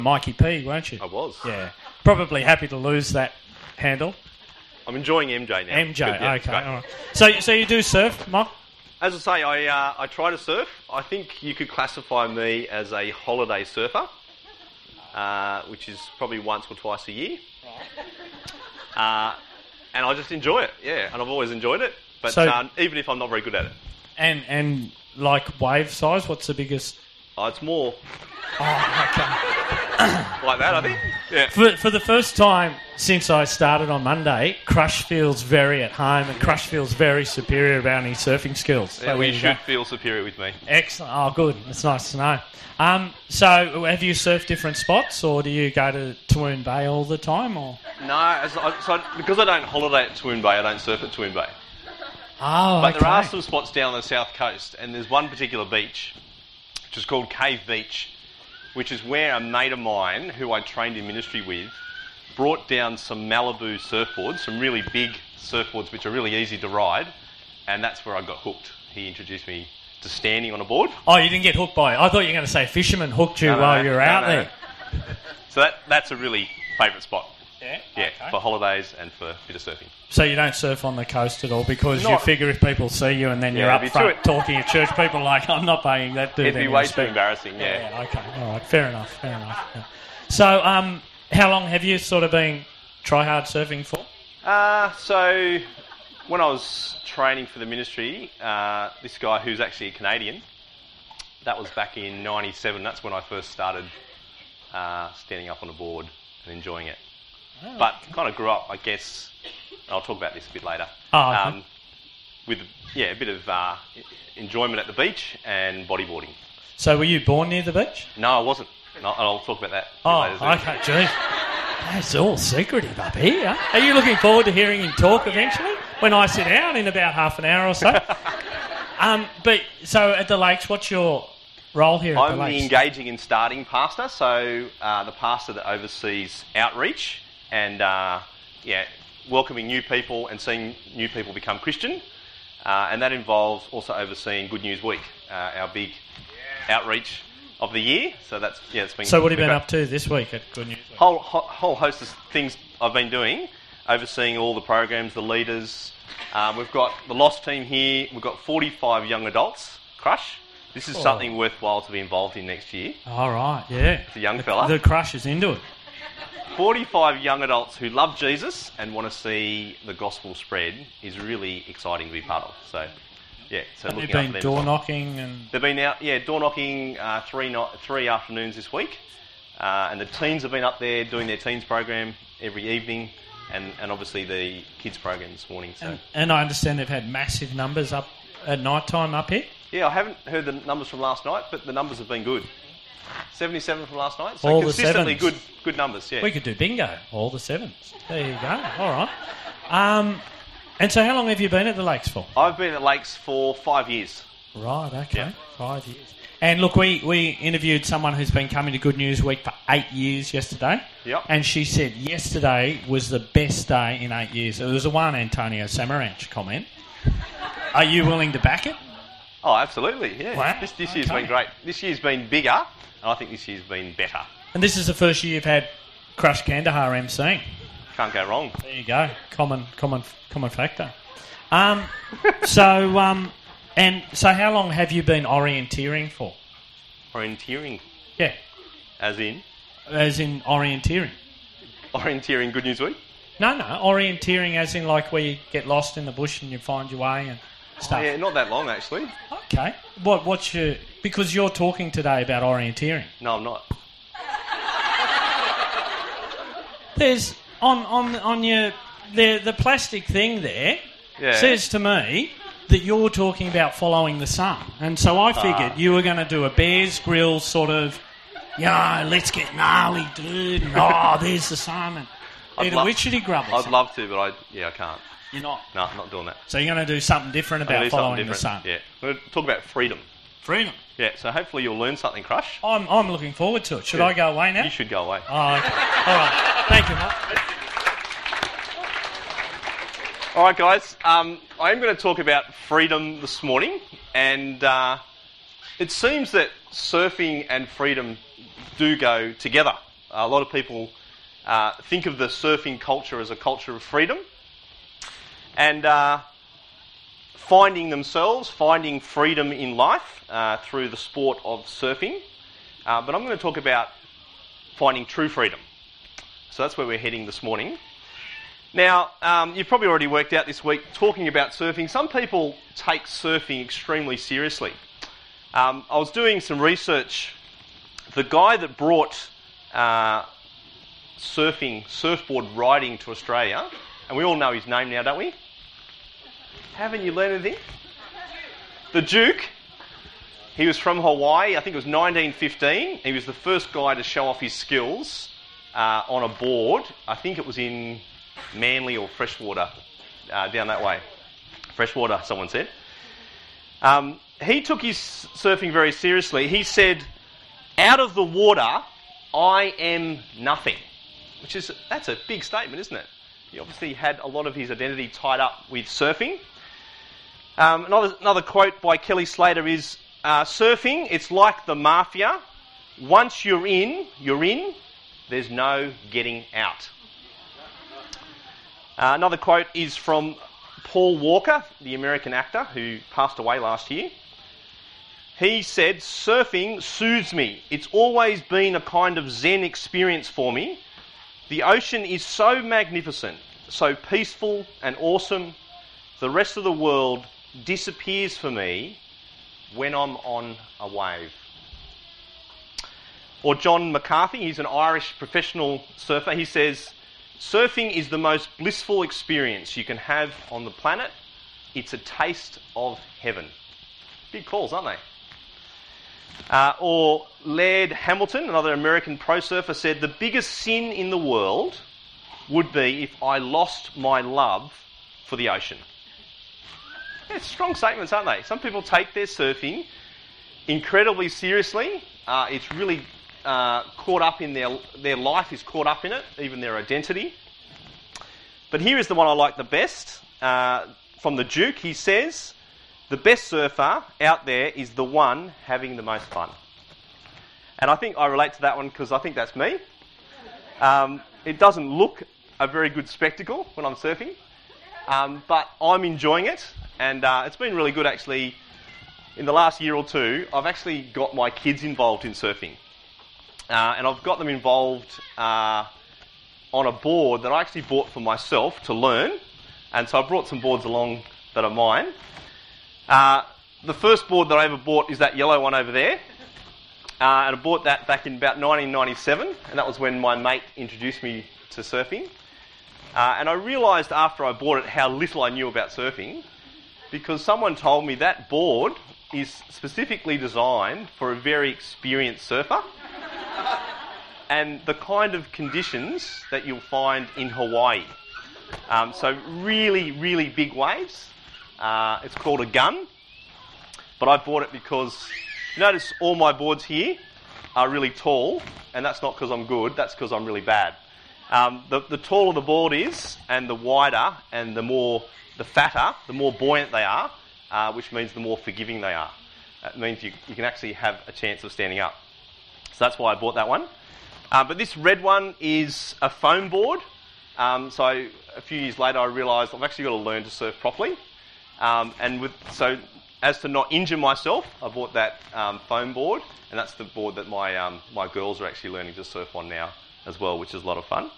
Mikey P, weren't you? I was. Yeah. Probably happy to lose that handle. I'm enjoying MJ now. MJ, Good, yeah, okay. great. All right. So you do surf, Mike? As I say, I try to surf. I think you could classify me as a holiday surfer, which is probably once or twice a year. And I just enjoy it, yeah, and I've always enjoyed it, but even if I'm not very good at it. And like wave size, what's the biggest? Oh, it's more Okay. like that, I think. Yeah. For the first time since I started on Monday, Crush feels very at home and Crush feels very superior about his surfing skills. Yeah, So you should feel superior with me. Excellent. Oh, good. That's nice to know. So have you surfed different spots, or do you go to Toowoon Bay all the time? Or No, because I don't holiday at Toowoon Bay, I don't surf at Toowoon Bay. Oh, But there are some spots down the south coast, and there's one particular beach, which is called Cave Beach, which is where a mate of mine, who I trained in ministry with, brought down some Malibu surfboards, some really big surfboards which are really easy to ride, and that's where I got hooked. He introduced me to standing on a board. Oh, you didn't get hooked by it. I thought you were going to say fisherman hooked you while you were out there. So that's a really favourite spot. Yeah? Yeah, Okay. for holidays and for a bit of surfing. So you don't surf on the coast at all because you figure if people see you and then you're up it'd be front talking at church, people are like, I'm not paying that dude. It'd be any way too respect. embarrassing, yeah. Okay, all right, fair enough. Yeah. So how long have you sort of been try-hard surfing for? So when I was training for the ministry, this guy who's actually a Canadian, that was back in 97, that's when I first started standing up on a board and enjoying it. Oh, But kind of grew up, I guess, and I'll talk about this a bit later, with a bit of enjoyment at the beach and bodyboarding. So were you born near the beach? No, I wasn't. No, I'll talk about that Oh, a bit later. okay, geez. That's all secretive up here. Are you looking forward to hearing him talk eventually when I sit down in about half an hour or so? But so at the Lakes, what's your role here at the I'm Lakes? the engaging and starting pastor, so the pastor that oversees outreach and welcoming new people and seeing new people become Christian, and that involves also overseeing Good News Week, our big outreach of the year. So it's been. So what have you been up to this week at Good News Week? Whole host of things I've been doing, overseeing all the programs, the leaders. We've got the Lost team here. We've got 45 young adults. Crush. This is something worthwhile to be involved in next year. All right, yeah. It's a young fella. The Crush is into it. 45 young adults who love Jesus and want to see the gospel spread is really exciting to be part of. So, yeah. So Have you looking after been them door as well. knocking and... They've been out, door knocking 3 afternoons this week, and the teens have been up there doing their teens program every evening, and obviously the kids program this morning. So, and I understand they've had massive numbers up at night time up here. yeah, I haven't heard the numbers from last night, but the numbers have been good. 77 from last night, so All the consistently sevens. good numbers. Yeah. We could do bingo, all the sevens. There you go. All right. And so how long have you been at the Lakes for? I've been at Lakes for 5 years. Right, okay. Yeah. 5 years. And look, we interviewed someone who's been coming to Good News Week for 8 years yesterday. Yep. And she said yesterday was the best day in 8 years. It was a Juan Antonio Samaranch comment. Are you willing to back it? Oh, absolutely, yeah. Wow, This year's been great. This year's been bigger, and I think this year's been better. And this is the first year you've had Crush Kandahar emceeing. Can't go wrong. There you go. Common factor. So how long have you been orienteering for? Orienteering, Yeah, as in orienteering. orienteering Good News Week. No, orienteering as in like where you get lost in the bush and you find your way and stuff. Oh, yeah, not that long actually. Okay. What's your... Because you're talking today about orienteering. No, I'm not. There's... On your... The plastic thing there says to me that you're talking about following the sun. And so I figured you were going to do a Bears Grill sort of, let's get gnarly, dude. And, there's the sun. And eat a witchetty grub or I'd something. love to, but I can't. You're not? No, I'm not doing that. So you're going to do something different I'm gonna about do something following the sun? different. Yeah. We're going to talk about freedom. Freedom. Yeah, so hopefully you'll learn something, Crush. I'm looking forward to it. Should Yeah. I go away now? You should go away. Oh, okay. All right. Thank you, Mark. All right, guys. I am going to talk about freedom this morning, and it seems that surfing and freedom do go together. A lot of people think of the surfing culture as a culture of freedom and finding freedom in life through the sport of surfing. But I'm going to talk about finding true freedom. So that's where we're heading this morning. Now, you've probably already worked out this week, talking about surfing, some people take surfing extremely seriously. I was doing some research. The guy that brought surfboard riding to Australia, and we all know his name now, don't we? Haven't you learned anything? The Duke. He was from Hawaii. I think it was 1915. He was the first guy to show off his skills on a board. I think it was in Manly or Freshwater, down that way. Freshwater, someone said. He took his surfing very seriously. He said, "Out of the water, I am nothing." That's a big statement, isn't it? He obviously had a lot of his identity tied up with surfing. Another quote by Kelly Slater is, "Surfing, it's like the mafia. Once you're in, there's no getting out." Another quote is from Paul Walker, the American actor who passed away last year. He said, "Surfing soothes me. It's always been a kind of Zen experience for me. The ocean is so magnificent, so peaceful and awesome. The rest of the world disappears for me when I'm on a wave." Or John McCarthy, he's an Irish professional surfer. He says, "Surfing is the most blissful experience you can have on the planet. It's a taste of heaven." Big calls, aren't they? Or Laird Hamilton, another American pro surfer, said, "The biggest sin in the world would be if I lost my love for the ocean." Yeah, strong statements, aren't they? Some people take their surfing incredibly seriously. It's really caught up in their life is caught up in it, even their identity. But here is the one I like the best. From the Duke, he says, "The best surfer out there is the one having the most fun." And I think I relate to that one because I think that's me. It doesn't look a very good spectacle when I'm surfing, but I'm enjoying it, and it's been really good actually. In the last year or two, I've actually got my kids involved in surfing. And I've got them involved on a board that I actually bought for myself to learn. And so I brought some boards along that are mine. The first board that I ever bought is that yellow one over there. And I bought that back in about 1997. And that was when my mate introduced me to surfing. And I realised after I bought it how little I knew about surfing. Because someone told me that board is specifically designed for a very experienced surfer. And the kind of conditions that you'll find in Hawaii. So really, really big waves. It's called a gun. But I bought it because, notice all my boards here are really tall. And that's not because I'm good, that's because I'm really bad. The taller the board is, and the wider, and the fatter, the more buoyant they are, which means the more forgiving they are. That means you can actually have a chance of standing up. So that's why I bought that one. But this red one is a foam board. So a few years later I realised I've actually got to learn to surf properly. So as to not injure myself, I bought that foam board. And that's the board that my girls are actually learning to surf on now as well, which is a lot of fun.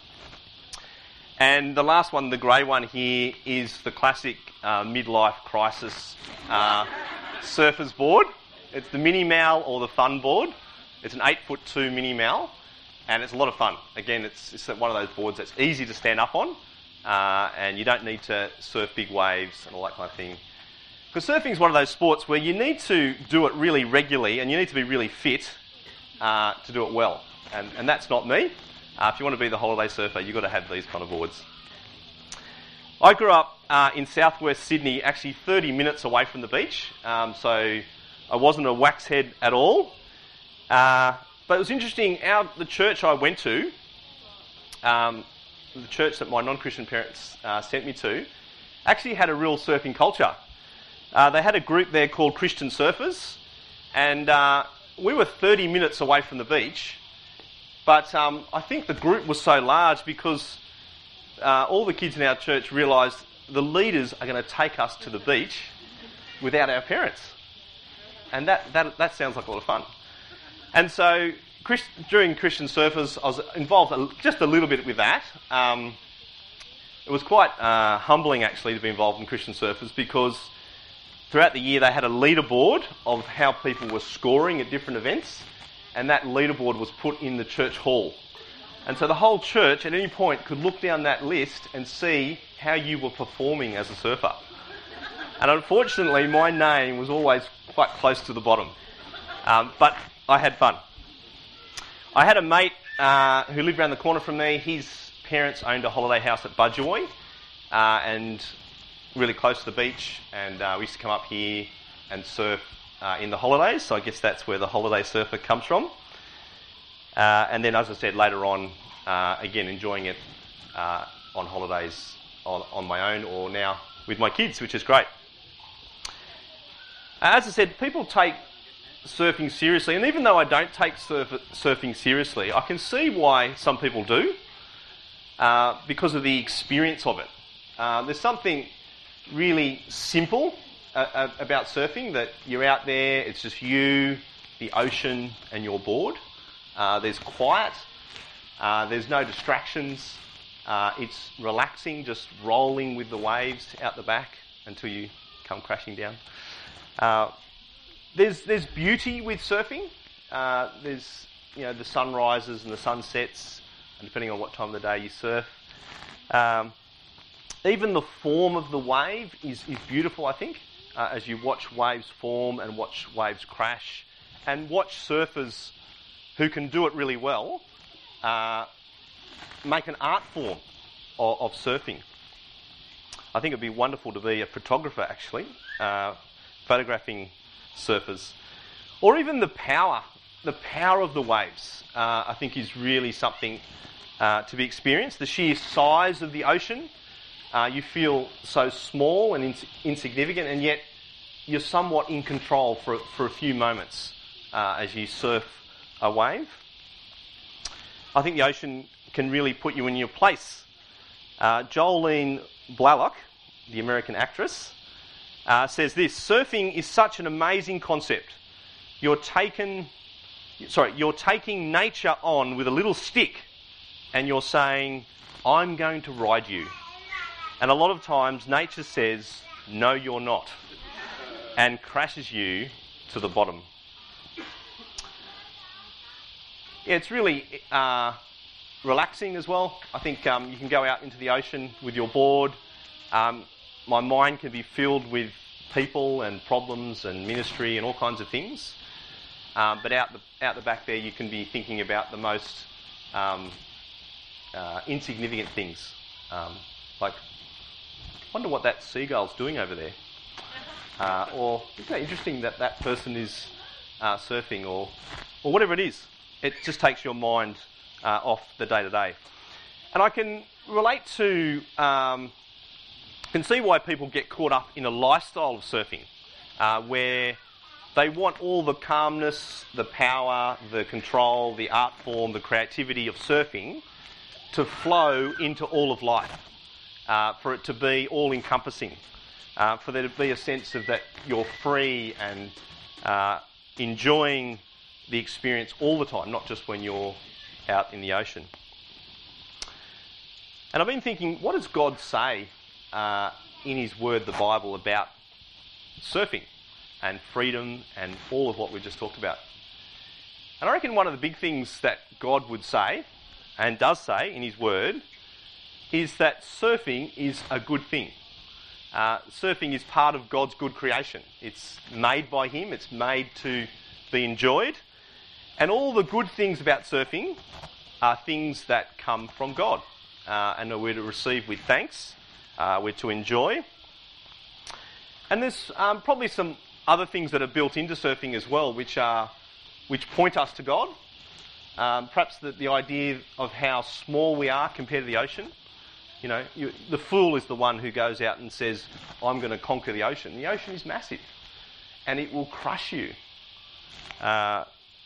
And the last one, the grey one here, is the classic midlife crisis surfer's board. It's the Mini Mal or the Fun board. It's an 8'2" Mini Mal, and it's a lot of fun. Again, it's one of those boards that's easy to stand up on, and you don't need to surf big waves and all that kind of thing. Because surfing is one of those sports where you need to do it really regularly, and you need to be really fit to do it well. And that's not me. If you want to be the holiday surfer, you've got to have these kind of boards. I grew up in southwest Sydney, actually 30 minutes away from the beach, so I wasn't a wax head at all. But it was interesting, the church I went to, the church that my non-Christian parents sent me to, actually had a real surfing culture. They had a group there called Christian Surfers, and we were 30 minutes away from the beach, But I think the group was so large because all the kids in our church realised the leaders are going to take us to the beach without our parents. And that sounds like a lot of fun. And so during Christian Surfers, I was involved just a little bit with that. It was quite humbling, actually, to be involved in Christian Surfers because throughout the year they had a leaderboard of how people were scoring at different events, and that leaderboard was put in the church hall. And so the whole church at any point could look down that list and see how you were performing as a surfer. And unfortunately, my name was always quite close to the bottom. But I had fun. I had a mate who lived around the corner from me. His parents owned a holiday house at Budgewoi, and really close to the beach. And we used to come up here and surf in the holidays. So I guess that's where the holiday surfer comes from. And then, as I said, later on, again, enjoying it on holidays on my own or now with my kids, which is great. As I said, people take surfing seriously, and even though I don't take surfing seriously, I can see why some people do, because of the experience of it. There's something really simple about surfing, that you're out there, it's just you, the ocean, and your board. There's quiet, there's no distractions, it's relaxing, just rolling with the waves out the back until you come crashing down. There's beauty with surfing. There's the sunrises and the sunsets, and depending on what time of the day you surf. Even the form of the wave is beautiful, I think, as you watch waves form and watch waves crash, and watch surfers who can do it really well make an art form of surfing. I think it'd be wonderful to be a photographer, actually, photographing surfers. Or even the power of the waves, I think is really something to be experienced. The sheer size of the ocean, you feel so small and insignificant, and yet you're somewhat in control for a few moments as you surf a wave. I think the ocean can really put you in your place. Jolene Blalock, the American actress, says this: surfing is such an amazing concept. You're taking nature on with a little stick, and you're saying, I'm going to ride you. And a lot of times nature says, no, you're not, and crashes you to the bottom. Yeah, it's really relaxing as well. I think you can go out into the ocean with your board. My mind can be filled with people and problems and ministry and all kinds of things. But out the back there, you can be thinking about the most insignificant things. Like, wonder what that seagull's doing over there. Or, isn't it interesting that person is surfing, or whatever it is. It just takes your mind off the day-to-day. And I can relate to, can see why people get caught up in a lifestyle of surfing, where they want all the calmness, the power, the control, the art form, the creativity of surfing to flow into all of life, for it to be all-encompassing, for there to be a sense of that you're free and enjoying the experience all the time, not just when you're out in the ocean. And I've been thinking, what does God say in His Word, the Bible, about surfing and freedom and all of what we just talked about? And I reckon one of the big things that God would say, and does say in His Word, is that surfing is a good thing. Surfing is part of God's good creation. It's made by Him, it's made to be enjoyed. And all the good things about surfing are things that come from God, and we're to receive with thanks, we're to enjoy. And there's probably some other things that are built into surfing as well, which point us to God. Perhaps the idea of how small we are compared to the ocean. The fool is the one who goes out and says, I'm going to conquer the ocean. The ocean is massive, and it will crush you.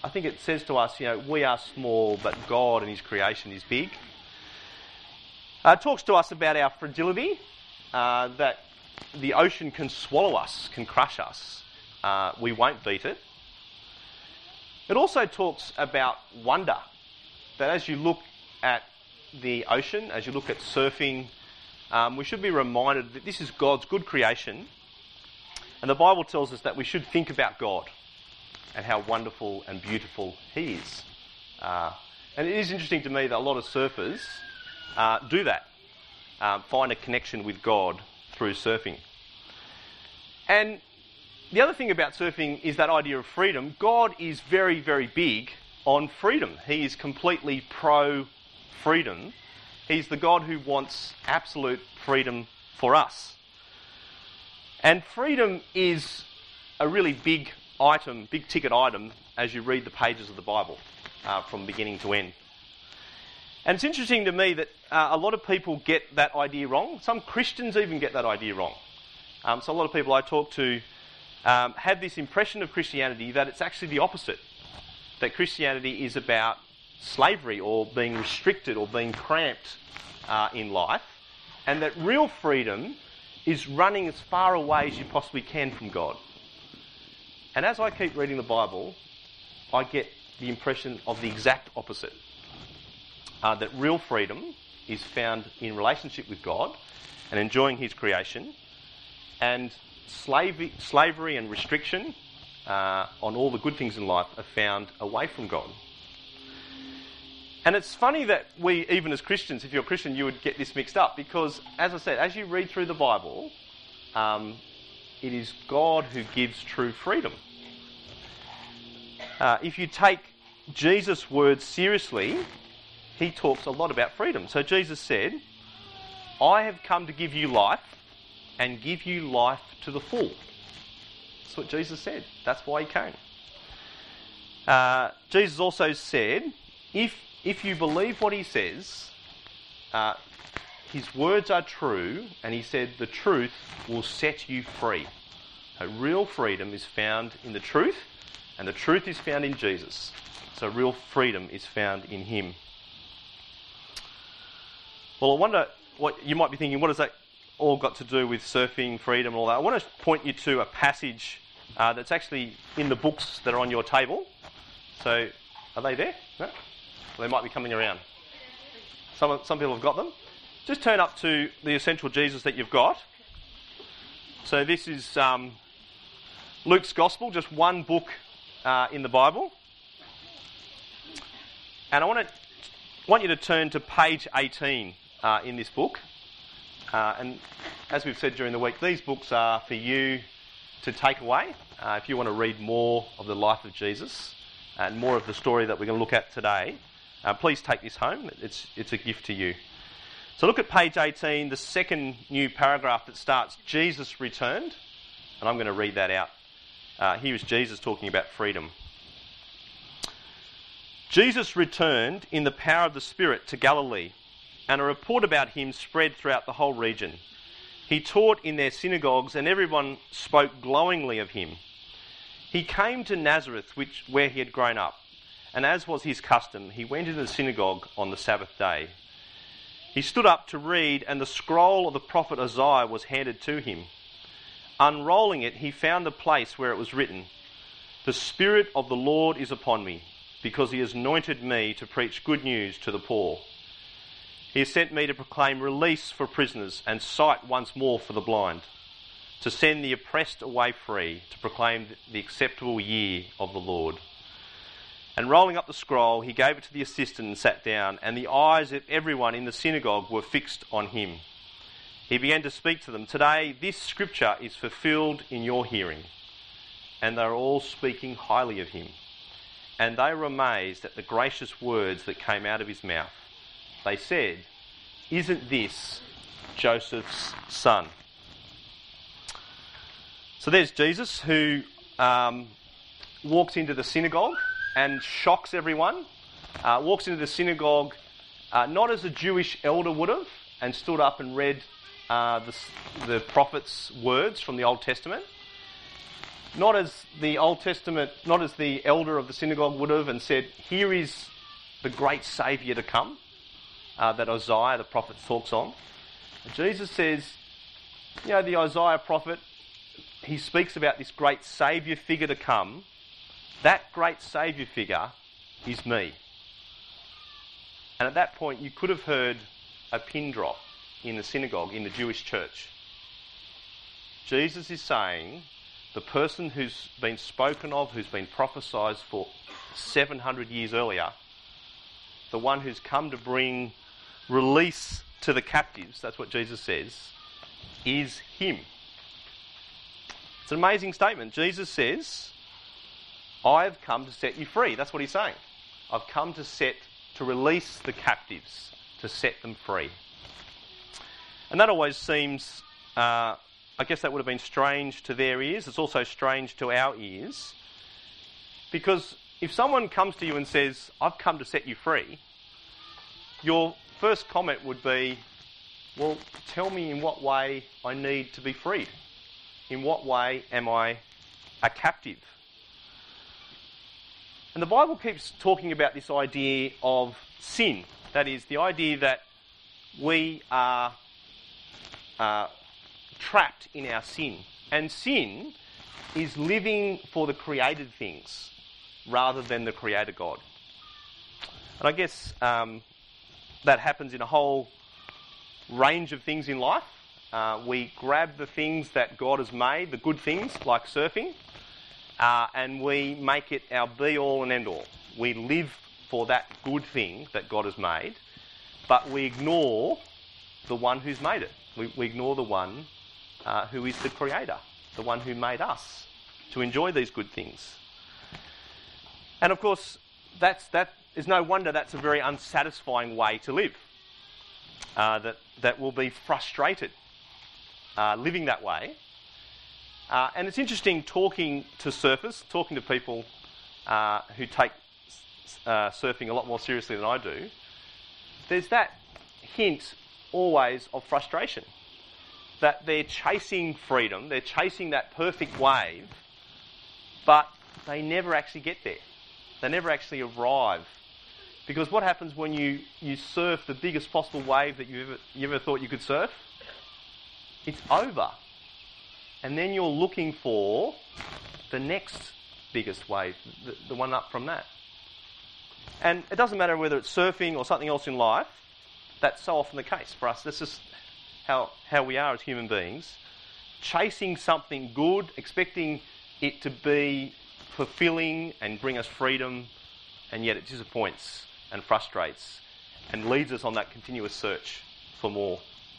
I think it says to us, we are small, but God and his creation is big. It talks to us about our fragility, that the ocean can swallow us, can crush us. We won't beat it. It also talks about wonder, that as you look at the ocean, as you look at surfing, we should be reminded that this is God's good creation. And the Bible tells us that we should think about God and how wonderful and beautiful he is. And it is interesting to me that a lot of surfers do that, find a connection with God through surfing. And the other thing about surfing is that idea of freedom. God is very, very big on freedom. He is completely pro-freedom. He's the God who wants absolute freedom for us. And freedom is a really big item, big ticket item, as you read the pages of the Bible from beginning to end. And it's interesting to me that a lot of people get that idea wrong. Some Christians even get that idea wrong. So a lot of people I talk to have this impression of Christianity that it's actually the opposite. That Christianity is about slavery or being restricted or being cramped in life. And that real freedom is running as far away as you possibly can from God. And as I keep reading the Bible, I get the impression of the exact opposite. That real freedom is found in relationship with God and enjoying his creation, and slavery and restriction on all the good things in life are found away from God. And it's funny that we, even as Christians, if you're a Christian, you would get this mixed up, because, as I said, as you read through the Bible, it is God who gives true freedom. If you take Jesus' words seriously, he talks a lot about freedom. So Jesus said, I have come to give you life and give you life to the full. That's what Jesus said. That's why he came. Jesus also said, if you believe what he says, his words are true, and he said the truth will set you free. So real freedom is found in the truth, and the truth is found in Jesus. So real freedom is found in him. Well, I wonder what you might be thinking, what has that all got to do with surfing, freedom and all that? I want to point you to a passage that's actually in the books that are on your table. So, are they there? No? They might be coming around. Some people have got them. Just turn up to the Essential Jesus that you've got. So this is Luke's Gospel, just one book in the Bible. And I want you to turn to page 18 in this book. And as we've said during the week, these books are for you to take away if you want to read more of the life of Jesus and more of the story that we're going to look at today. Please take this home. It's a gift to you. So look at page 18, the second new paragraph that starts, Jesus returned. And I'm going to read that out. Here is Jesus talking about freedom. Jesus returned in the power of the Spirit to Galilee, and a report about him spread throughout the whole region. He taught in their synagogues, and everyone spoke glowingly of him. He came to Nazareth, where he had grown up, and as was his custom, he went into the synagogue on the Sabbath day. He stood up to read, and the scroll of the prophet Isaiah was handed to him. Unrolling it, he found the place where it was written, "The Spirit of the Lord is upon me, because he has anointed me to preach good news to the poor. He has sent me to proclaim release for prisoners and sight once more for the blind, to send the oppressed away free, to proclaim the acceptable year of the Lord." And rolling up the scroll, he gave it to the assistant and sat down, and the eyes of everyone in the synagogue were fixed on him. He began to speak to them, "Today this scripture is fulfilled in your hearing." And they were all speaking highly of him. And they were amazed at the gracious words that came out of his mouth. They said, "Isn't this Joseph's son?" So there's Jesus who walks into the synagogue and shocks everyone. Walks into the synagogue not as a Jewish elder would have, and stood up and read the prophet's words from the Old Testament. not as the Old Testament, not as the elder of the synagogue would have and said, here is the great Saviour to come, that Isaiah the prophet talks on. Jesus says, you know, the Isaiah prophet, he speaks about this great Saviour figure to come. That great Saviour figure is me. And at that point, you could have heard a pin drop in the synagogue, in the Jewish church. Jesus is saying, the person who's been spoken of, who's been prophesied for 700 years earlier, the one who's come to bring release to the captives, that's what Jesus says, is him. It's an amazing statement. Jesus says, I have come to set you free. That's what he's saying. I've come to release the captives, to set them free. And that always seems, I guess that would have been strange to their ears. It's also strange to our ears. Because if someone comes to you and says, I've come to set you free, your first comment would be, well, tell me in what way I need to be freed. In what way am I a captive? And the Bible keeps talking about this idea of sin. That is, the idea that we are trapped in our sin. And sin is living for the created things rather than the Creator God. And I guess that happens in a whole range of things in life. We grab the things that God has made, the good things like surfing, and we make it our be-all and end-all. We live for that good thing that God has made, but we ignore the one who's made it. We ignore the one who is the Creator, the one who made us to enjoy these good things. And of course, that is no wonder that's a very unsatisfying way to live. That will be frustrated living that way. And it's interesting talking to surfers, talking to people who take surfing a lot more seriously than I do. There's that hint always of frustration, that they're chasing freedom, they're chasing that perfect wave, but they never actually get there. They never actually arrive. Because what happens when you surf the biggest possible wave that you ever thought you could surf? It's over. And then you're looking for the next biggest wave, the one up from that. And it doesn't matter whether it's surfing or something else in life, that's so often the case for us. This is how we are as human beings. Chasing something good, expecting it to be fulfilling and bring us freedom, and yet it disappoints and frustrates and leads us on that continuous search for more.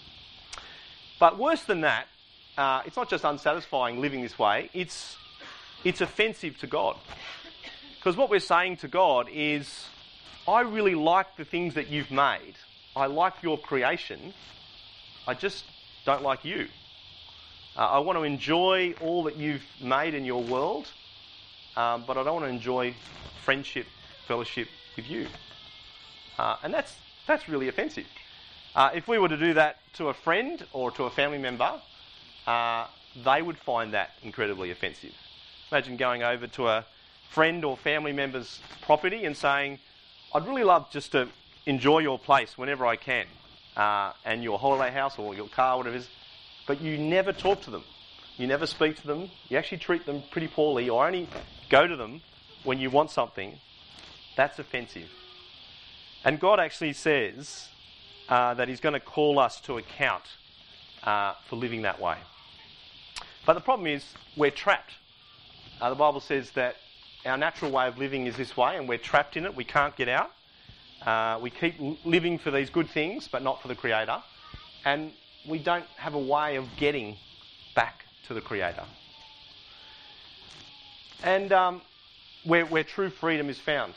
But worse than that, it's not just unsatisfying living this way, it's offensive to God. Because what we're saying to God is, I really like the things that you've made. I like your creation. I just don't like you. I want to enjoy all that you've made in your world, but I don't want to enjoy friendship, fellowship with you. And that's really offensive. If we were to do that to a friend or to a family member, they would find that incredibly offensive. Imagine going over to a friend or family member's property and saying, I'd really love just to enjoy your place whenever I can, and your holiday house or your car, whatever it is, but you never talk to them. You never speak to them. You actually treat them pretty poorly, or only go to them when you want something. That's offensive. And God actually says that he's going to call us to account for living that way. But the problem is we're trapped. The Bible says that our natural way of living is this way, and we're trapped in it. We can't get out. We keep living for these good things, but not for the Creator. And we don't have a way of getting back to the Creator. And where true freedom is found.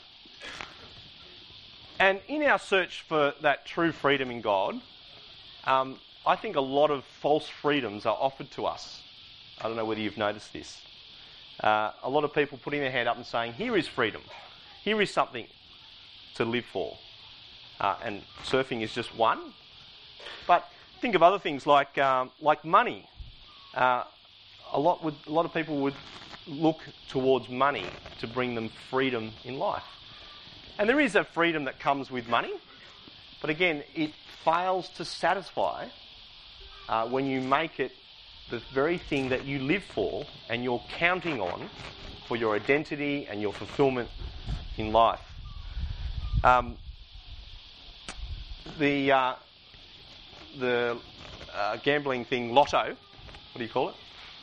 And in our search for that true freedom in God, I think a lot of false freedoms are offered to us. I don't know whether you've noticed this. A lot of people putting their hand up and saying, here is freedom. Here is something to live for. And surfing is just one. But think of other things like money. a lot of people would look towards money to bring them freedom in life. And there is a freedom that comes with money, but again, it fails to satisfy when you make it the very thing that you live for and you're counting on for your identity and your fulfilment in life. The gambling thing, lotto, what do you call it?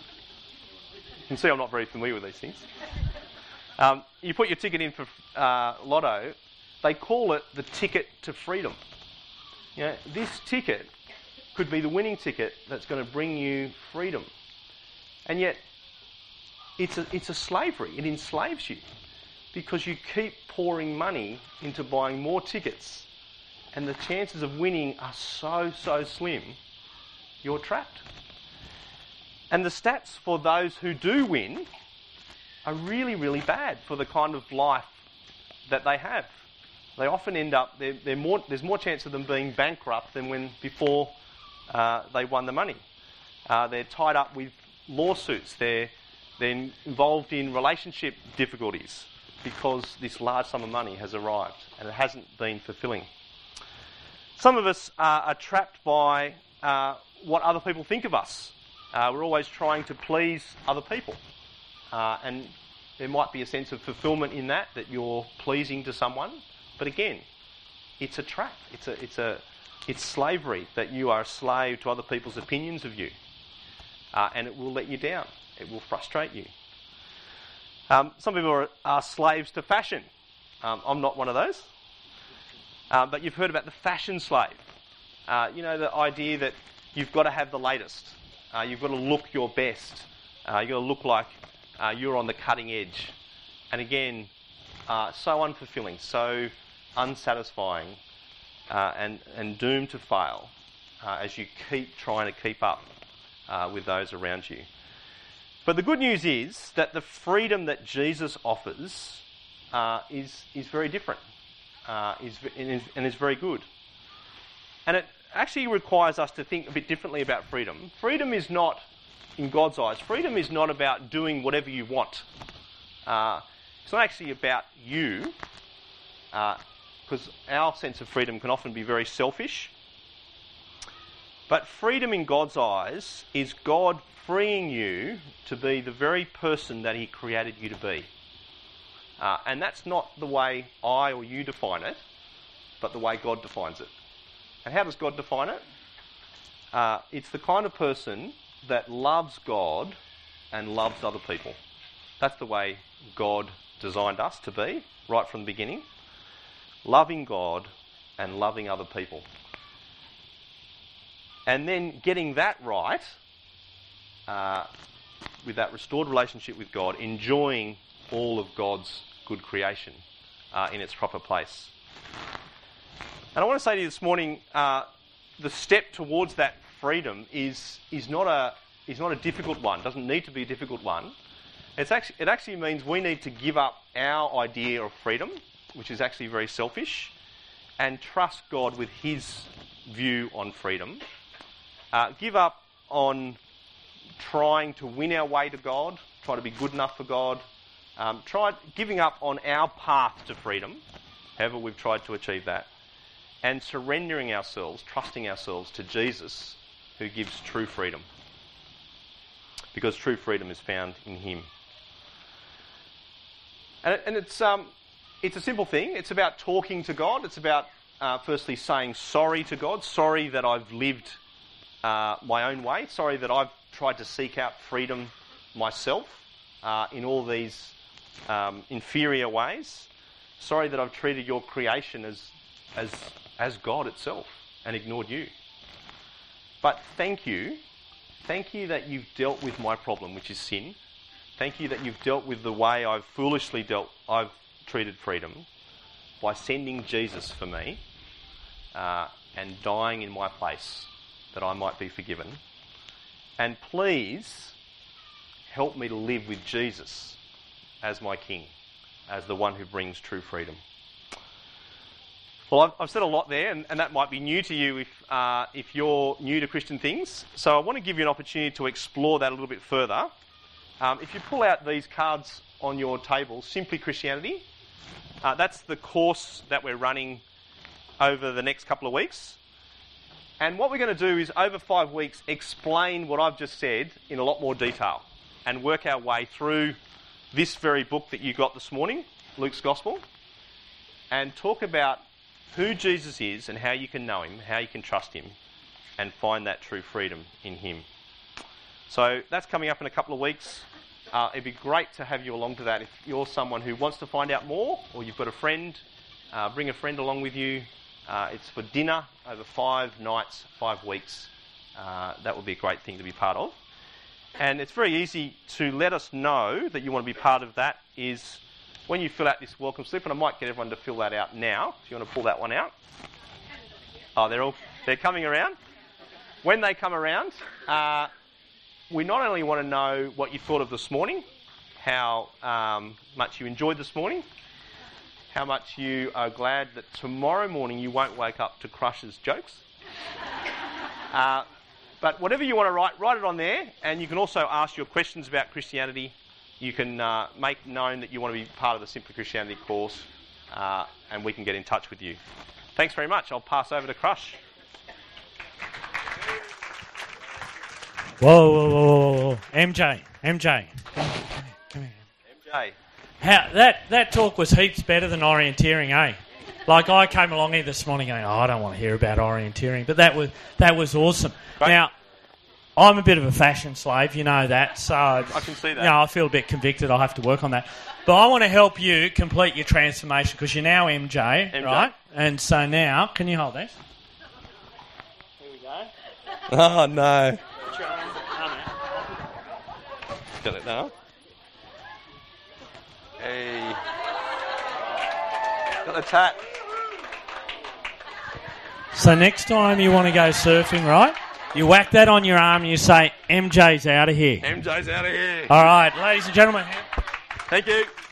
You can see I'm not very familiar with these things. You put your ticket in for lotto, they call it the ticket to freedom. You know, this ticket could be the winning ticket that's going to bring you freedom. And yet, it's a slavery. It enslaves you because you keep pouring money into buying more tickets, and the chances of winning are so slim, you're trapped. And the stats for those who do win are really bad for the kind of life that they have. They often end up, there's more chance of them being bankrupt than before they won the money. They're tied up with lawsuits. They're involved in relationship difficulties because this large sum of money has arrived and it hasn't been fulfilling. Some of us are trapped by what other people think of us. We're always trying to please other people. And there might be a sense of fulfilment in that you're pleasing to someone. But again, it's a trap. It's slavery, that you are a slave to other people's opinions of you. And it will let you down. It will frustrate you. Some people are slaves to fashion. I'm not one of those. But you've heard about the fashion slave. The idea that you've got to have the latest. You've got to look your best. You've got to look like you're on the cutting edge. And again, so unfulfilling, so unsatisfying, and doomed to fail as you keep trying to keep up with those around you. But the good news is that the freedom that Jesus offers is very different, and is very good. And it actually requires us to think a bit differently about freedom. Freedom is not, in God's eyes, freedom is not about doing whatever you want. It's not actually about you, because our sense of freedom can often be very selfish. But freedom in God's eyes is God freeing you to be the very person that He created you to be. And that's not the way I or you define it, but the way God defines it. And how does God define it? It's the kind of person that loves God and loves other people. That's the way God designed us to be, right from the beginning. Loving God and loving other people. And then getting that right, with that restored relationship with God, enjoying all of God's good creation in its proper place. And I want to say to you this morning, the step towards that freedom is not a difficult one. It doesn't need to be a difficult one. It actually means we need to give up our idea of freedom, which is actually very selfish, and trust God with His view on freedom. Give up on trying to win our way to God, try to be good enough for God. Giving up on our path to freedom, however we've tried to achieve that, and surrendering ourselves, trusting ourselves to Jesus, who gives true freedom. Because true freedom is found in Him. And it's a simple thing. It's about talking to God. It's about firstly saying sorry to God. Sorry that I've lived my own way. Sorry that I've tried to seek out freedom myself in all these inferior ways. Sorry that I've treated your creation as God itself and ignored you. But thank you that you've dealt with my problem, which is sin. Thank you that you've dealt with the way I've treated freedom by sending Jesus for me and dying in my place that I might be forgiven. And please help me to live with Jesus as my King, as the one who brings true freedom. Well, I've said a lot there, and that might be new to you if you're new to Christian things. So I want to give you an opportunity to explore that a little bit further. If you pull out these cards on your table, Simply Christianity, that's the course that we're running over the next couple of weeks. And what we're going to do is, over 5 weeks, explain what I've just said in a lot more detail and work our way through this very book that you got this morning, Luke's Gospel, and talk about who Jesus is and how you can know him, how you can trust him, and find that true freedom in him. So that's coming up in a couple of weeks. It'd be great to have you along to that. If you're someone who wants to find out more, or you've got a friend, bring a friend along with you. It's for dinner over 5 nights, 5 weeks. That would be a great thing to be part of. And it's very easy to let us know that you want to be part of that is when you fill out this welcome slip, and I might get everyone to fill that out now. If you want to pull that one out. Oh, they're coming around. When they come around, we not only want to know what you thought of this morning, how much you enjoyed this morning, how much you are glad that tomorrow morning you won't wake up to Crush's jokes. But whatever you want to write it on there, and you can also ask your questions about Christianity. You can make known that you want to be part of the Simply Christianity course, and we can get in touch with you. Thanks very much. I'll pass over to Crush. Whoa. MJ. Come here. MJ. That talk was heaps better than orienteering, eh? Like, I came along here this morning going, I don't want to hear about orienteering, but that was awesome. Great. Now, I'm a bit of a fashion slave, you know that, so I can see that. You know, I feel a bit convicted. I'll have to work on that. But I want to help you complete your transformation because you're now MJ, right? And so now, can you hold this? Here we go. Oh, no. Got it now? Hey. Got the tat. So next time you want to go surfing, right? You whack that on your arm and you say, MJ's out of here. MJ's out of here. All right, ladies and gentlemen. Thank you.